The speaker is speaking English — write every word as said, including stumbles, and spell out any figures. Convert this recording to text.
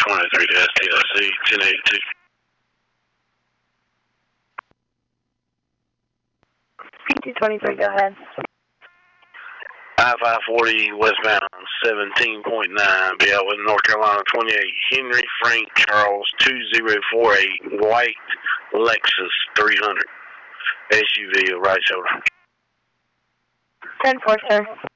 one oh three to S T L C, ten eighty-two. P two twenty-three, go ahead. I five forty westbound seventeen point nine, be out with North Carolina twenty-eight. Henry Frank Charles two zero four eight, white Lexus three hundred. S U V, right shoulder. ten four, sir.